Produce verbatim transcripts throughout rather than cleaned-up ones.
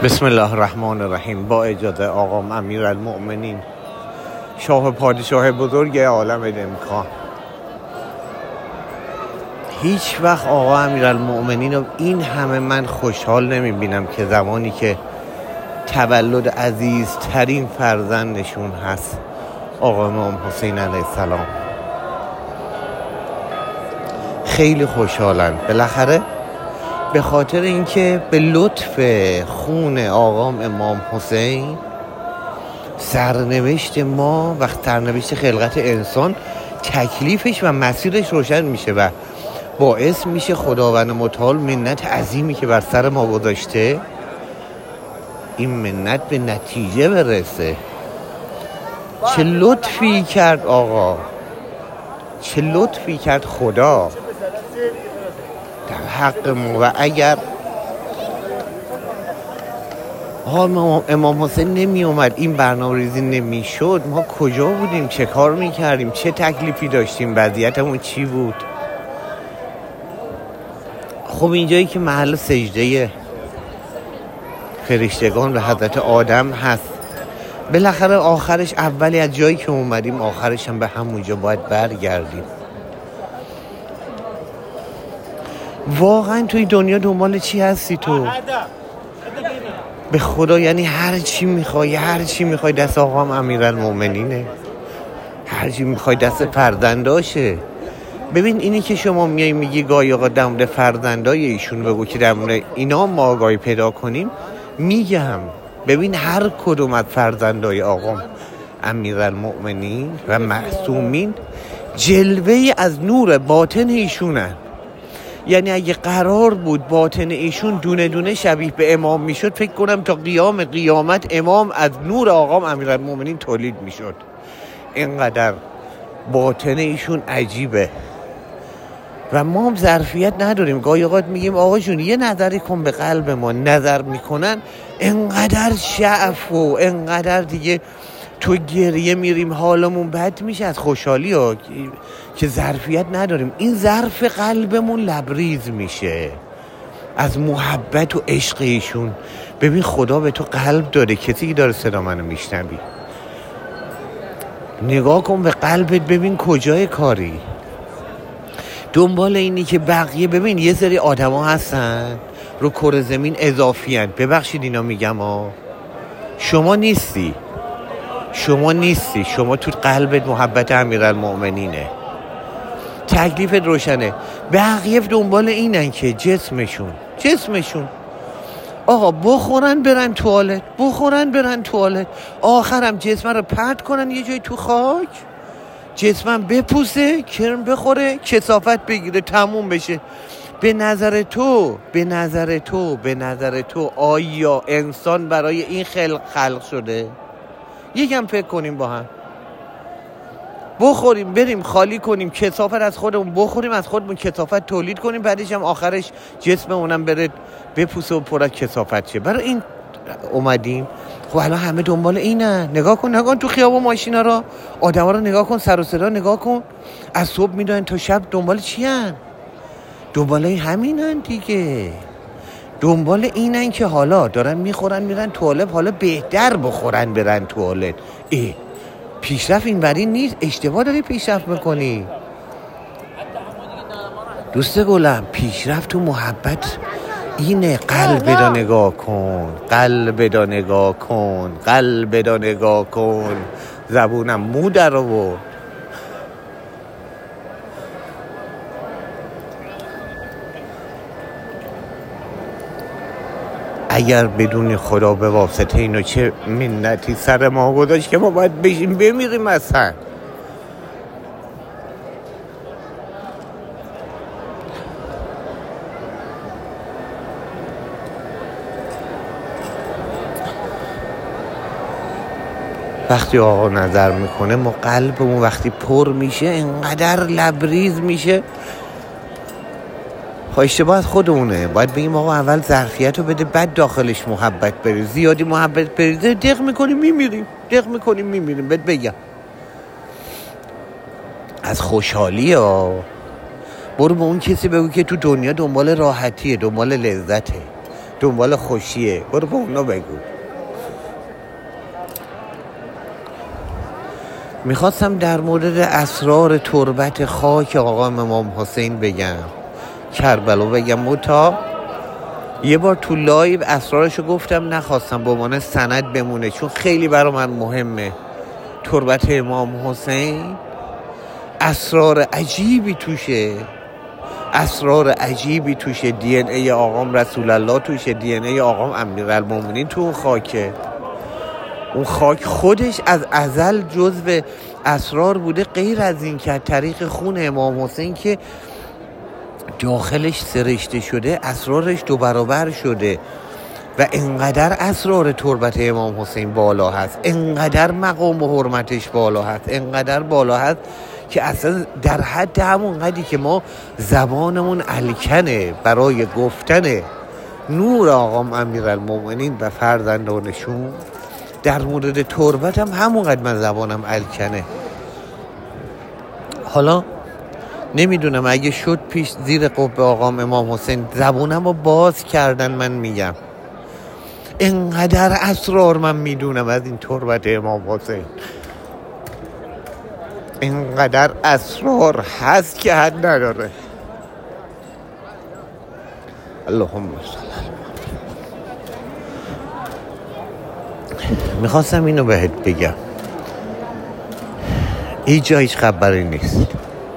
بسم الله الرحمن الرحیم. با اجازه آقام امیرالمؤمنین شاه پادشاه بزرگ عالم امکان. هیچ وقت آقا امیرالمؤمنین رو این همه من خوشحال نمیبینم که زمانی که تولد عزیزترین فرزندشون هست آقا امام حسین علیه السلام. خیلی خوشحالن بالاخره، به خاطر اینکه به لطف خون آقا امام حسین سرنوشت ما و سرنوشت خلقت انسان تکلیفش و مسیرش روشن میشه و باعث میشه خداوند متعال منت عظیمی که بر سر ما گذاشته این منت به نتیجه برسه. چه لطفی کرد آقا، چه لطفی کرد خدا در حق ما. و اگر امام حسین نمی اومد، این برنامه ریزی نمی شد، ما کجا بودیم؟ چه کار می کردیم؟ چه تکلیفی داشتیم؟ وضعیتمون چی بود؟ خب اینجایی که محل سجده فرشتگان به حضرت آدم هست، بالاخره آخرش اولی از جایی که اومدیم آخرش هم به همونجا باید برگردیم. واقعا توی دنیا دنبال چی هستی تو؟ به خدا یعنی هر چی میخوای، هر چی میخوای دست آقام امیرالمؤمنینه، هر چی میخوای دست فرزنداشه. ببین اینی که شما میای میگی گاهی آقا در مورد فرزندای ایشون بگو که در مورد اینا ما آگاهی پیدا کنیم، میگم ببین هر کدوم از فرزندای آقام امیرالمؤمنین و معصومین جلوه از نور باطن ایشونن. یعنی اگه قرار بود باطن ایشون دونه دونه شبیه به امام میشد، فکر کنم تا قیام قیامت امام از نور آقام امیرالمؤمنین تولید میشد. اینقدر باطن ایشون عجیبه و ما هم ظرفیت نداریم. گاهی اوقات میگیم آقا جون یه نظری کن به قلب ما، نظر میکنن انقدر شعف و انقدر دیگه تو گریه میریم، حالمون بد میشه از خوشحالی ها که ظرفیت نداریم. این ظرف قلبمون لبریز میشه از محبت و عشق ایشون. ببین خدا به تو قلب داره، کسی که داره صدا منو میشنوی نگاه کن به قلبت، ببین کجای کاری. دنبال اینی که بقیه، ببین یه سری آدم ها هستن رو کره زمین اضافی هن. ببخشید اینا میگم ها، شما نیستی، شما نیستی، شما تو قلبت محبت امیرالمؤمنینه، تکلیفت روشنه. بقیه دنبال اینن که جسمشون جسمشون آقا بخورن برن توالت، بخورن برن توالت، آخرم جسم رو پرت کنن یه جای تو خاک، جسمم بپوسه، کرم بخوره، کثافت بگیره، تموم بشه. به نظر تو به نظر تو به نظر تو آیا انسان برای این خلق خلق شده؟ یکم فکر کنیم با هم. بخوریم بریم خالی کنیم کثافت از خودمون، بخوریم از خودمون کثافت تولید کنیم، بعدش هم آخرش جسممونم بره بپوسه و پر از کثافت شه. برای این اومدیم. خب الان همه دنبال اینه. نگاه کن نگاه کن تو خیابون ماشینا رو، آدما رو نگاه کن، سر و صدا نگاه کن، از صبح میدونن تا شب دنبال چی ان؟ دنبال همینن دیگه. دنبال اینن که حالا دارن میخورن میرن توالت، حالا بهتر بخورن برن توالت. ای پیشرفت این بری نیست، اشتباه داری پیشرفت میکنی دوست گلم. پیشرفت تو محبت اینه. قلب دا نگاه کن، قلب دا نگاه کن، قلب دا نگاه کن. زبونم مو در آورد. اگر بدون خدا به واسطه اینو چه منتی سر ما گذاشت که ما باید بشیم بمیریم اصلا. وقتی آقا نظر میکنه ما قلبمون وقتی پر میشه انقدر لبریز میشه. اشتباه از خودمونه. باید بگیم آقا اول ظرفیت رو بده، بعد داخلش محبت بریز. زیادی محبت بریزه دق میکنیم میمیریم، دق میکنیم میمیریم. بهت بگم از خوشحالی ها برو به اون کسی بگو که تو دنیا دنبال راحتیه، دنبال لذته. دنبال خوشیه. برو به اونا بگو. میخواستم در مورد اسرار تربت خاک آقا امام حسین بگم، کربلا بگم، متا یه بار تو لایو اسرارشو گفتم، نخواستم به عنوان سند بمونه چون خیلی برای من مهمه. تربت امام حسین اسرار عجیبی توشه، اسرار عجیبی توشه. دی ان ای آقام رسول الله توشه، دی ان ای آقام امیرالمومنین تو اون خاکه. اون خاک خودش از ازل جزو اسرار بوده، غیر از این که طریق خون امام حسین که داخلش سرشته شده اسرارش دو برابر شده و انقدر اسرار تربت امام حسین بالا هست، انقدر مقام و حرمتش بالا هست، انقدر بالا هست که اصلا در حد همون قدری که ما زبانمون الکنه برای گفتن نور آقام امیرالمومنین و فرزندانشون، در مورد تربت هم همونقدر من زبانم الکنه. حالا نمیدونم اگه شد پیش زیر قبه آقام امام حسین زبونم رو باز کردن، من میگم انقدر اسرار من میدونم از این تربت امام حسین، انقدر اسرار هست که حد نداره. اللهم صل. میخواستم اینو بهت بگم، هیچ جا هیچ خبری نیست.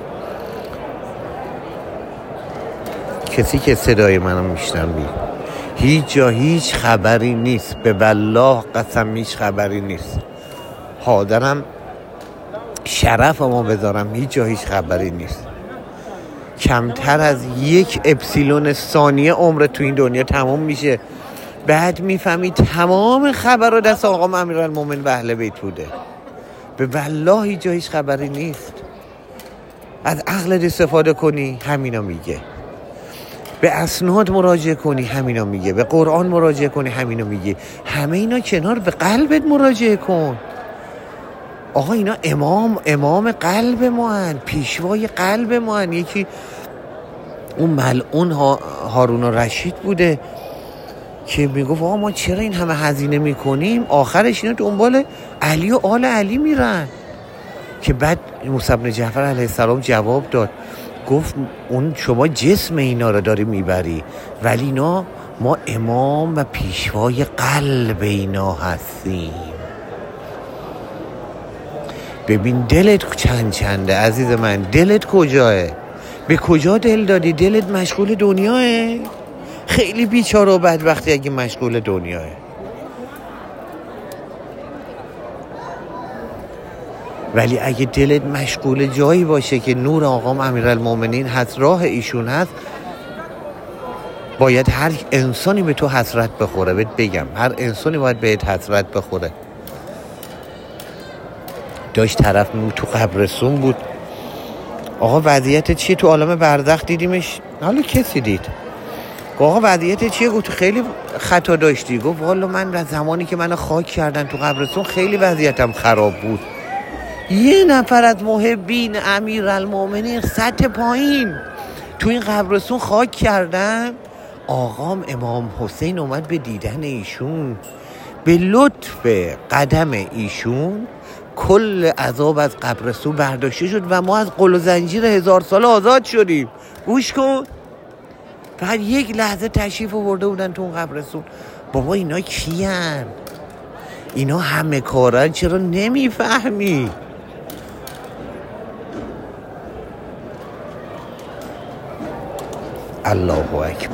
کسی که صدای منو میشنوی، هیچ جا هیچ خبری نیست، به والله قسم هیچ خبری نیست. حاضرم شرفمو بذارم، هیچ جا هیچ خبری نیست. کمتر از یک اپسیلون ثانیه عمر تو این دنیا تمام میشه، بعد میفهمی تمام خبر رو دست آقام امیرالمومنین و اهل بیت بوده. به والله هیچ جا هیچ خبری نیست. از عقلت استفاده کنی همینا میگه، به اسناد مراجعه کنی همینا میگه، به قرآن مراجعه کنی همینا میگه. همه اینا کنار، به قلبت مراجعه کن. آقا اینا امام امام قلب ما هن، پیشوای قلب ما هن. یکی اون ملعون ها هارون رشید بوده که میگفت آقا ما چرا این همه هزینه میکنیم، آخرش اینا دنبال علی و آل علی میرن. که بعد موسی بن جعفر علیه السلام جواب داد، گفت اون شما جسم اینا رو داری میبری، ولی اینا ما امام و پیشوای قلب اینا هستیم. ببین دلت چند چنده عزیز من، دلت کجاه؟ به کجا دل دادی؟ دلت مشغول دنیاه؟ خیلی بیچاره و بدبختی اگه مشغول دنیاه. ولی اگه دلت مشغول جایی باشه که نور آقام امیرالمومنین هست، راه ایشون هست، باید هر انسانی به تو حسرت بخوره. بهت بگم هر انسانی باید بهت حسرت بخوره. داشت طرف تو قبرستون بود، آقا وضعیت چیه؟ تو عالم برزخ دیدیمش، حالا کسی دید؟ آقا وضعیت چیه؟ گفت خیلی خطا داشتی. گفت والا من از زمانی که منو خاک کردن تو قبرستون خیلی وضعیتم خراب بود. یه نفر از محبین امیرالمومنین سطح پایین تو این قبرستون خاک کردن، آقام امام حسین اومد به دیدن ایشون، به لطف قدم ایشون کل عذاب از قبرستون برداشته شد و ما از قل و زنجیر هزار سال آزاد شدیم. گوش کن، فقط یک لحظه تشریف آورده بودن تو اون قبرستون. بابا اینا کیان؟ اینا همه کارن، چرا نمیفهمی؟ الله اکبر.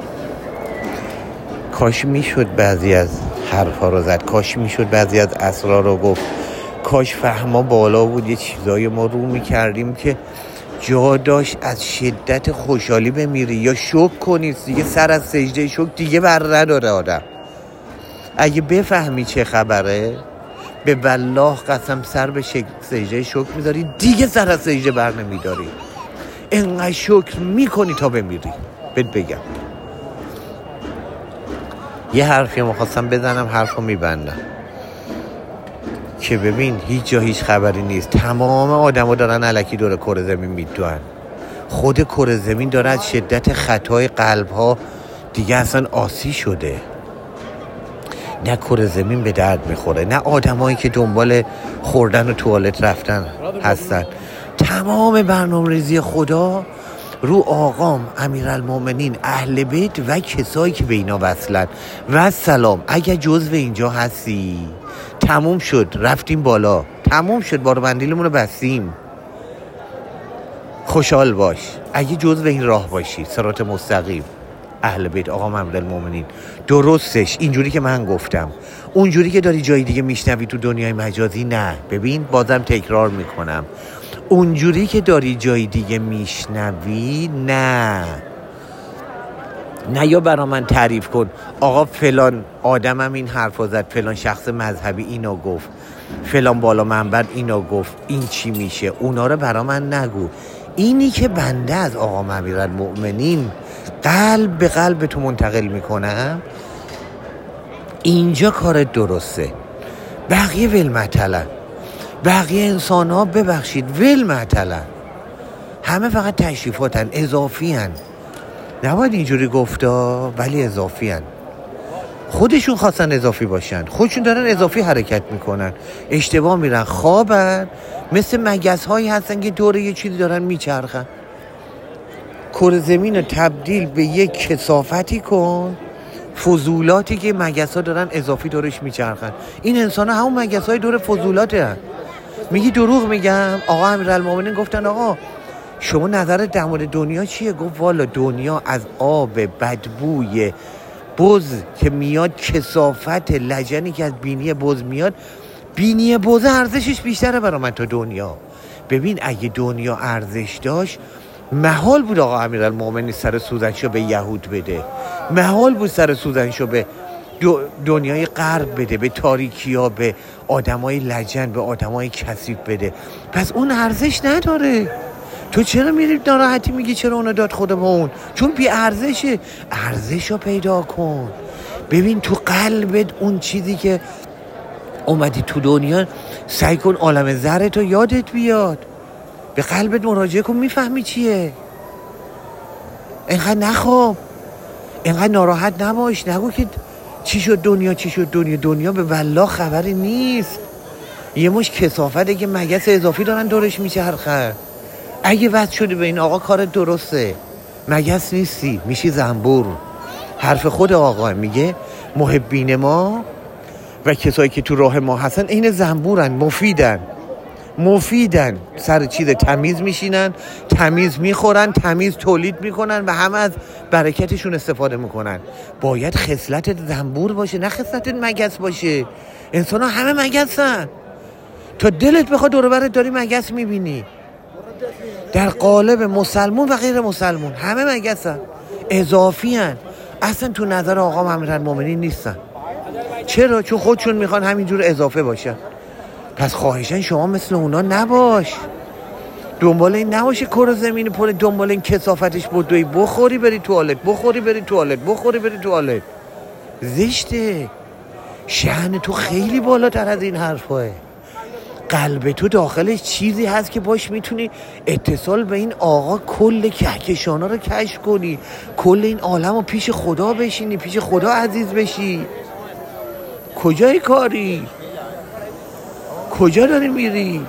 کاش میشد بعضی از حرفا رو زد، کاش میشد بعضی از اسرار رو گفت، کاش فهما بالا بود، یه چیزای ما رو میکردیم که جا داشت از شدت خوشحالی بمیری یا شوک کنی دیگه. سر از سجده شوک دیگه بر نداره آدم. اگه بفهمی چه خبره، به والله قسم سر به سجده شوک میذاری دیگه سر از سجده بر نمیداری، انقدر شکر میکنی تا بمیری. بهت بگم یه حرفی میخواستم بزنم، حرفو میبندم که ببین هیچ جا هیچ خبری نیست. تمام آدما دارن الکی دور کره زمین میدوئن. خود کره زمین داره از شدت خطای قلب‌ها دیگه اصلا آسی شده. نه کره زمین به درد میخوره، نه آدمایی که دنبال خوردن و توالت رفتن هستن. تمام برنامه‌ریزی خدا رو آقام امیرالمومنین، اهل بیت و کسایی که به اینا وصلن. و سلام، اگه جزو اینجا هستی تموم شد، رفتیم بالا، تموم شد، بار بندیلمون رو بستیم. خوشحال باش اگه جزو این راه باشی، صراط مستقیم، اهل بیت آقام امیرالمومنین. درستش اینجوری که من گفتم، اونجوری که داری جای دیگه میشنوی تو دنیای مجازی نه. ببین بازم تکرار میکنم، اونجوری که داری جای دیگه میشنوی نه. نه یا برا من تعریف کن آقا فلان آدمم این حرفا زد، فلان شخص مذهبی اینو گفت، فلان بالا منبر اینو گفت، این چی میشه، اونا رو برا من نگو. اینی که بنده از آقا امیرالمومنین قلب به قلب تو منتقل میکنم، اینجا کارت درسته. بقیه ولمطلن، بقیه انسان ها ببخشید ولمطلن، همه فقط تشریفاتن، اضافی هن. نباید اینجوری گفتا، ولی اضافی هن. خودشون خواستن اضافی باشن، خودشون دارن اضافی حرکت میکنن، اشتباه میرن، خوابن، مثل مگس هایی هستن که دوره یه چیزی دارن میچرخن. کره زمین رو تبدیل به یک کثافتی کن، فضولاتی که مگس ها دارن اضافی دورش میچرخن. این انسان ها همون مگس های دور فضولاته هن. میگی دروغ میگم؟ آقا امیرالمومنین گفتن آقا شما نظرت در مورد دنیا چیه؟ گفت والا دنیا از آب بدبوی بز که میاد، کثافت لجنی که از بینی بز میاد، بینی بز ارزشش بیشتره برای من تا دنیا. ببین اگه دنیا ارزش داشت، محال بود آقا امیرالمومنین سر سوزنشو به یهود بده، محال بود سر سوزنشو به دنیای غرب بده، به تاریکی ها، به آدمای لجن، به آدمای کثیف بده. پس اون ارزش نداره. تو چرا میری ناراحتی میگی چرا اونو داد خدا به اون؟ چون بی ارزشه. ارزش رو پیدا کن. ببین تو قلبت اون چیزی که اومدی تو دنیا، سعی کن عالم ذرتو یادت بیاد، به قلبت مراجعه کن، میفهمی چیه. اینقدر نخواب، اینقدر ناراحت نباش، نگو که چی شد دنیا، چی شد دنیا. دنیا به والله خبری نیست، یه مش کثافته که مگس اضافی دارن دورش میچرخن. اگه وصل شدی به این آقا کارت درسته، مگس نیستی، میشی زنبور. حرف خود آقا میگه محبین ما و کسایی که تو راه ما هستن این زنبورن، مفیدن، مفیدن، سر چیز تمیز میشینن، تمیز میخورن، تمیز تولید میکنن و همه از برکتشون استفاده میکنن. باید خصلت زنبور باشه، نه خصلت مگس باشه. انسان ها همه مگسن، تا دلت بخواد دور و برت داری مگس میبینی. در قالب مسلمون و غیر مسلمون همه مگسن، اضافی هن، اصلا تو نظر آقا امیرالمومنین نیستن. چرا؟ چون خودشون میخوان همینجور اضافه باشن. پس خواهشن شما مثل اونا نباش، دنبال این نباشه کره زمین پر دنبال این کثافتش بدوی، بخوری بری توالت، بخوری بری توالت، بخوری بری توالت. زشته. شأن تو خیلی بالاتر از این حرفاه. قلب تو داخلش چیزی هست که باش میتونی اتصال به این آقا کل کهکشانا رو کشف کنی، کل این عالم رو پیش خدا بشینی، پیش خدا عزیز بشی. کجای کاری؟ کجا داری میری؟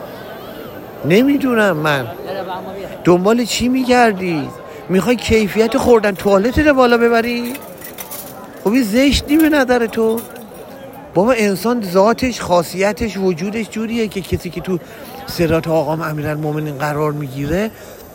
نمیدونم من. دنبال چی میگردی؟ میخوای کیفیت خوردن توالتت رو بالا ببری؟ خب این زشت نی به نظر تو؟ بابا انسان ذاتش، خاصیتش، وجودش جوریه که کسی که تو صراط آقا امیرالمومنین قرار میگیره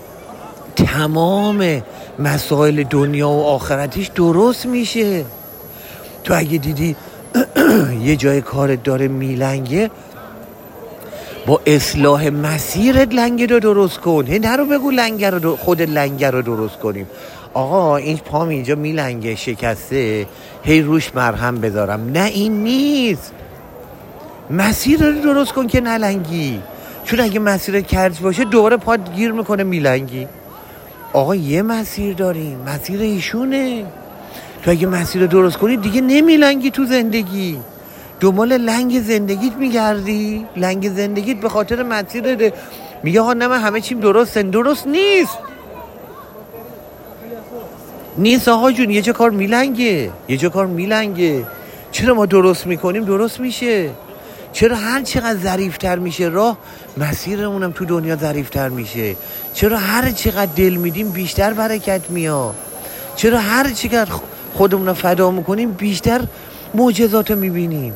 تمام مسائل دنیا و آخرتش درست میشه. تو اگه دیدی یه جای کارت داره میلنگه، با اصلاح مسیرت لنگه رو درست کن. هی نرو بگو لنگه رو خود لنگه رو درست کنیم. آقا این پام اینجا میلنگه، شکسته، هی روش مرهم بذارم. نه این نیست. مسیر رو درست کن که نلنگی. چون اگه مسیرت کرج باشه دوباره پات گیر میکنه میلنگی. آقا یه مسیر داریم، مسیر ایشونه. تو اگه مسیر رو درست کنی دیگه نمیلنگی تو زندگی. دنبال لنگ زندگیت میگردی، لنگ زندگیت به خاطر مسیر میگه آقا نه من همه چیم درسته. درست نیست. نیست آقا جون. یه جا کار میلنگه، یه جا کار میلنگه. چرا ما درست میکنیم درست میشه؟ چرا هر چقدر ظریف‌تر میشه راه، مسیرمونم تو دنیا ظریف‌تر میشه؟ چرا هر چقدر دل میدیم بیشتر برکت میاد؟ چرا هر چقدر خودمون رو فدا میکنیم بیشتر معجزات رو میبینیم؟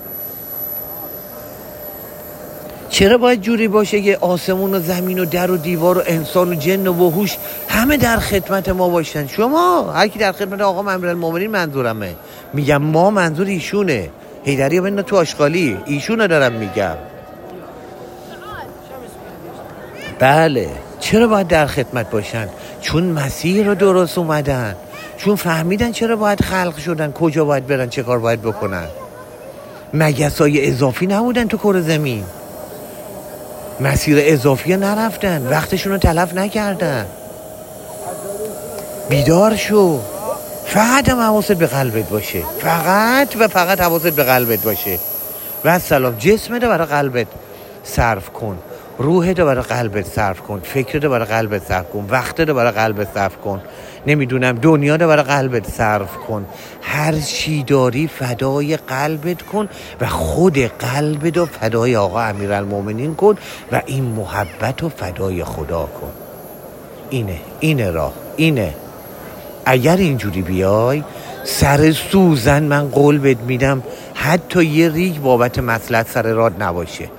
چرا باید جوری باشه که آسمون و زمین و در و دیوار و انسان و جن و وحوش همه در خدمت ما باشن؟ شما هر کی در خدمت آقا امیرالمومنین منظورمه. میگم ما منظور ایشونه. حیدری ببین تو آشغالی ایشونو دارم میگم. بله چرا باید در خدمت باشن؟ چون مسیر رو درست اومدن، چون فهمیدن چرا باید خلق شدن، کجا باید برن، چه کار باید بکنن. مگسای اضافی نبودن تو کره زمین، مسیر اضافی نرفتن، وقتشون رو تلف نکردن. بیدار شو. فقط هم حواست به قلبت باشه، فقط و فقط حواست به قلبت باشه. و سلام. جسمت رو برای قلبت صرف کن، روحت رو برای قلبت صرف کن، فکرت رو برای قلبت صرف کن، وقتت رو برای قلبت صرف کن، نمیدونم دنیا رو برای قلبت صرف کن. هر چی داری فدای قلبت کن و خود قلبت رو فدای آقا امیرالمومنین کن و این محبت رو فدای خدا کن. اینه اینه راه، اینه. اگر اینجوری بیای سر سوزن من قول بهت میدم حتی یه ریگ بابت مصلحت سر راد نباشه.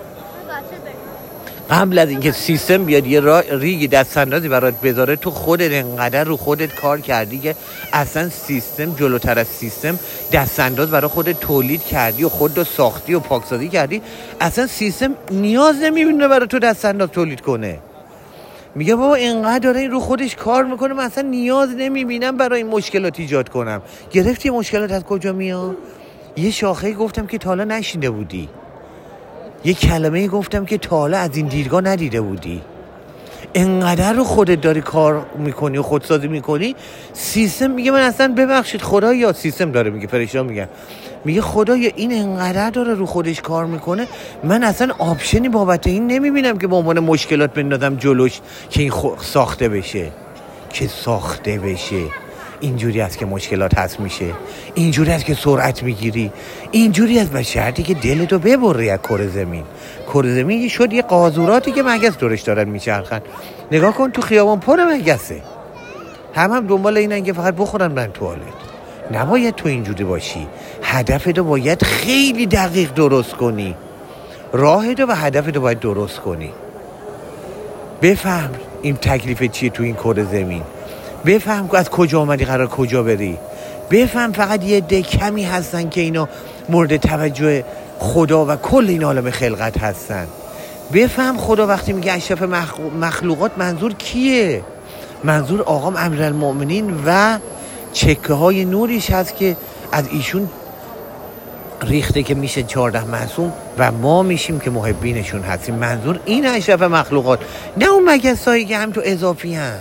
قبل از اینکه سیستم بیاد یه ریگ دستاندازی برات بذاره، تو خودت انقدر رو خودت کار کردی که اصلا سیستم جلوتر از سیستم دستانداز برای خودت تولید کردی و خودت ساختی و پاکسازی کردی. اصلا سیستم نیاز نمیبینه برای تو دستانداز تولید کنه. میگه بابا اینقدر داره این رو خودش کار میکنه، من اصلا نیاز نمیبینم برای این مشکلات ایجاد کنم. گرفتی مشکلات از کجا میاد؟ یه شاخه گفتم که تا حالا نشینده بودی، یه کلمه گفتم که تا حالا از این دیدگاه ندیده بودی. انقدر رو خودت داری کار میکنی و خودسازی میکنی، سیستم میگه من اصلا ببخشید خدایا، سیستم داره میگه، فرشته‌ها میگن، میگه خدایا این انقدر داره رو خودش کار میکنه، من اصلا آپشنی بابت این نمیبینم که به عنوان مشکلات بندازم جلوش که این ساخته بشه، که ساخته بشه. اینجوری است که مشکلات هست میشه، اینجوری است که سرعت میگیری، اینجوری است به شرطی که دلتو ببری از کره زمین. کره زمین شد یه قاذوراتی که مگس دورش دارن میچرخن. نگاه کن تو خیابان پر مگسه، هم هم دنبال اینن که فقط بخورن برن توالت. نباید تو اینجوری باشی. هدفتو باید خیلی دقیق درست کنی، راهتو و هدفتو باید درست کنی. بفهم این تکلیف چیه تو این کره زمین، بفهم که از کجا آمدی قرار کجا بری. بفهم فقط یه عده کمی هستن که اینا مورد توجه خدا و کل این عالم خلقت هستن. بفهم خدا وقتی میگه اشرف مخلوقات منظور کیه؟ منظور آقا امیرالمومنین و چکه های نوریش هست که از ایشون ریخته که میشه چهارده معصوم و ما میشیم که محبینشون هستیم. منظور این اشرف مخلوقات، نه اون مگسایی که هم تو اضافی هن.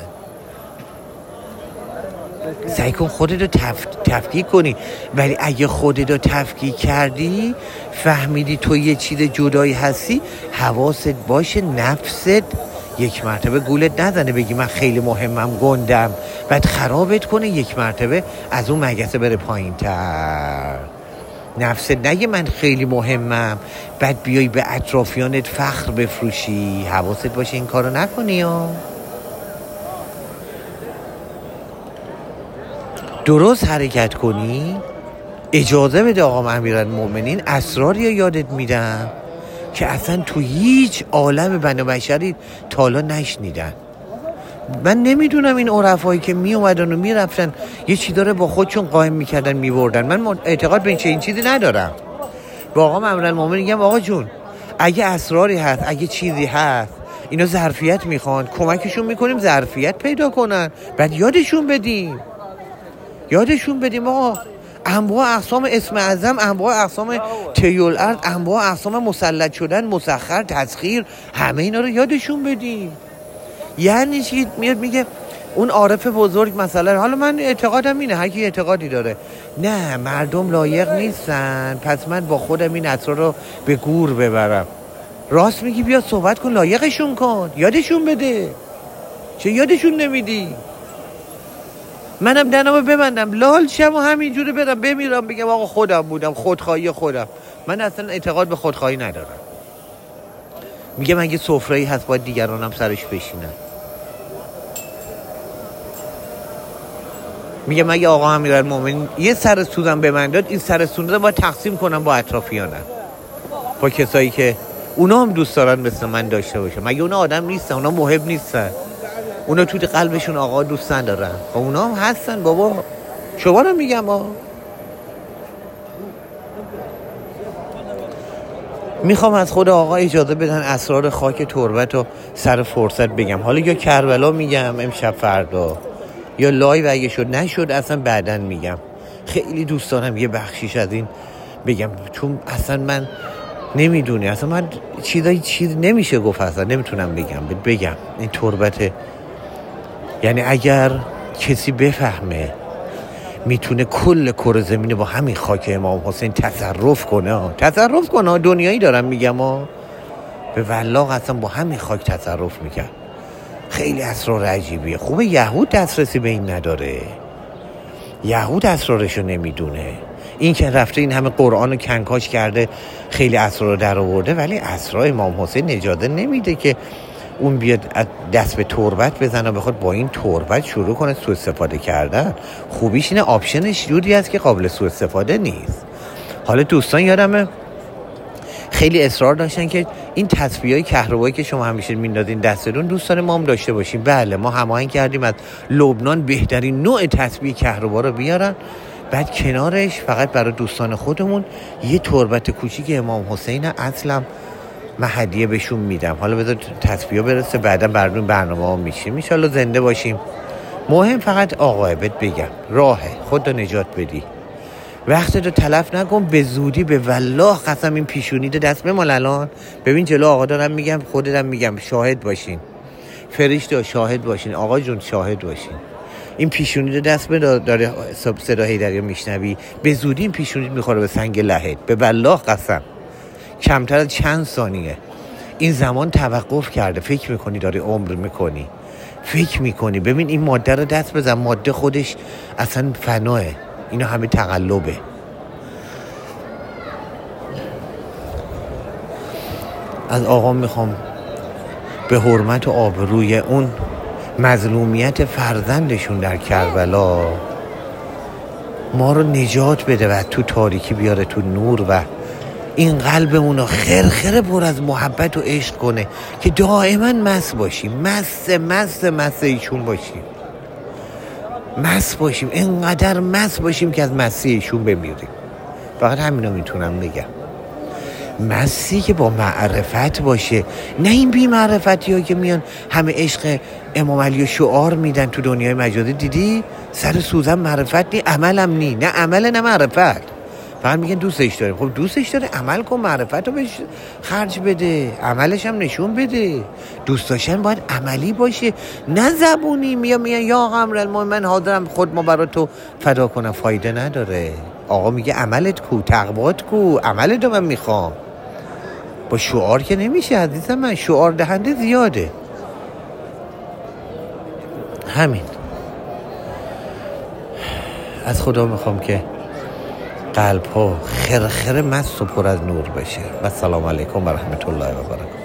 سعی کن خودت رو تف... تفکیک کنی. ولی اگه خودت رو تفکیک کردی، فهمیدی تو یه چیز جدایی هستی، حواست باشه نفست یک مرتبه گولت نزنه بگی من خیلی مهمم گندم، بعد خرابت کنه یک مرتبه از اون مگسه بره پایین تر. نفست نگه من خیلی مهمم بعد بیای به اطرافیانت فخر بفروشی. حواست باشه این کارو نکنی ها. درست حرکت کنی. اجازه بده آقا امیرالمومنین اسراری رو یادت میدم که اصلا تو هیچ عالم بنی بشری تا حالا نشنیدن. من نمیدونم این عرفایی که می اومدن و می رفتن یه چی داره با خودشون قائم میکردن میبردن. من اعتقاد به این چه چیزی ندارم. با آقا امیرالمومنین میگم آقا جون اگه اسراری هست، اگه چیزی هست، اینا ظرفیت میخوان، کمکشون میکنیم ظرفیت پیدا کنن، بعد یادشون بدیم یادشون بدیم آقا انواع اقسام اسم اعظم، انواع اقسام تیول ارض، انواع اقسام مسلط شدن، مسخر، تسخیر، همه اینا رو یادشون بدیم. یعنی چی؟ میاد میگه اون عارف بزرگ مثلا، حالا من اعتقادم اینه، هر کی اعتقادی داره، نه مردم لایق نیستن پس من با خودم این اسرار رو به گور ببرم. راست میگی، بیا صحبت کن، لایقشون کن، یادشون بده. چه یادشون نمیدی؟ منم دنامو ببندم لال شم و همینجوری برم بمیرم بگم آقا خودم بودم، خودخواهی خودم. من اصلا اعتقاد به خودخواهی ندارم. میگم اگه سفره‌ای هست باید دیگران هم سرش بشینن. میگم اگه آقا امیرالمومنین یه سر سوزن به من داد، این سر سوزن باید تقسیم کنم با اطرافیانم، با کسایی که اونا هم دوست دارن مثل من داشته باشه. مگه اونا آدم نیستن؟ اونا محب نیستن؟ اونا تو قلبشون آقا دوست ندارن؟ و اونا هم هستن بابا. شما رو میگم ها. میخوام از خود آقا اجازه بدن اسرار خاک تربت و سر فرصت بگم. حالا یا کربلا میگم امشب فردا، یا لایو اگه شد، نشد اصلا بعدن میگم. خیلی دوست دارم یه بخشیش از این بگم، چون اصلا من نمیدونی، اصلا من چیزایی چیز نمیشه گفت، اصلا نمیتونم بگم بگم این تربت. یعنی اگر کسی بفهمه میتونه کل کره زمین با همین خاک امام حسین تصرف کنه ها. تصرف کنه ها. دنیایی دارم میگم ها. به والله اصلا با همین خاک تصرف میکرد. خیلی اسرار عجیبیه. خوبه یهود دسترسی به این نداره، یهود اسرارشو نمیدونه. این که رفته این همه قرآن رو کنکاش کرده، خیلی اسرار در آورده، ولی اسرار امام حسین اجازه نمیده که اون بیاد دست به تربت بزنه و بخواد با این تربت شروع کنه سوء استفاده کردن. خوبیش اینه آپشنش جوری هست که قابل سوء استفاده نیست. حالا دوستان یادمه خیلی اصرار داشتن که این تسبیحای کهربایی که شما همیشه میندازین دستتون دوستان ما هم داشته باشیم. بله ما هماهنگ کردیم از لبنان بهترین نوع تسبیح کهربا رو بیارن، بعد کنارش فقط برای دوستان خودمون یه تربت کوچیک امام حسین اصلم من هدیه بهشون میدم. حالا بذار تسبیحا برسه بعدا برنامه برنامه ها میشیم ان شاءالله زنده باشیم. مهم فقط آقا بهت بگم راهه، خودت نجات بدی، وقتتو تلف نکن. به زودی به والله قسم این پیشونیده دست بمال. الان ببین جلو آقا دارم میگم، خودتم میگم، شاهد باشین، فرشته شاهد باشین، آقا جون شاهد باشین. این پیشونیده دست به داره صدا حیدری میشنوی، به زودی این پیشونید میخوره به سنگ لحد. به والله قسم کمتر از چند ثانیه این زمان توقف کرده. فکر میکنی داری عمر میکنی، فکر میکنی. ببین این ماده رو دست بزن، ماده خودش اصلا فناه، اینا همه تقلبه. از آقا میخوام به حرمت و آبروی اون مظلومیت فرزندشون در کربلا ما رو نجات بده و تو تاریکی بیاره تو نور و این قلبمون رو خرخره پر از محبت و عشق کنه که دائما مست باشیم، مست مست مست ایشون باشیم، مست باشیم، اینقدر مست باشیم که از مستی ایشون بمیریم. فقط همینا میتونم بگم. مستی که با معرفت باشه، نه این بی معرفتی ها که میان همه عشق امام علی و شعار میدن تو دنیای مجازی. دیدی سر سوزن معرفت نی، عملم نی، نه عمل نه معرفت. فقط میگن دوستش داریم. خب دوستش داره، عمل کن، معرفت رو بهش خرج بده، عملش هم نشون بده. دوست داشتن باید عملی باشه، نه زبونی. میان میگن یا آقا امیرالمومنین من حاضرم خود ما برای تو فدا کنم. فایده نداره. آقا میگه عملت کو، تقوات کو، عملت رو من میخوام. با شعار که نمیشه عزیزم من، شعار دهنده زیاده. همین. از خدا میخوام که قلب ها خرخره مست و پر از نور بشه. و سلام علیکم و رحمت الله و برکاته.